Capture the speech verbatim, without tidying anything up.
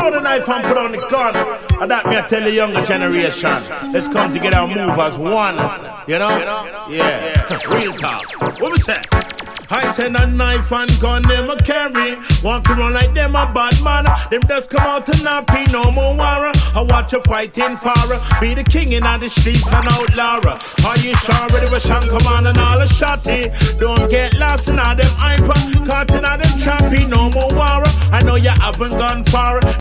down the knife and put on the gun. And that me I tell the younger generation. Let's come together and move as one. You know? Yeah. Real talk. What we say? I send a knife and gun them a carry. Walk around like them a bad man. Them just come out to nappy, no more war. I watch you fighting for be the king in the streets and outlaw. Are you sure ready with Shan come on and all the shotty? Don't get lost in all them hyper. Caught in all them trappy, no more war. I know you haven't gone far.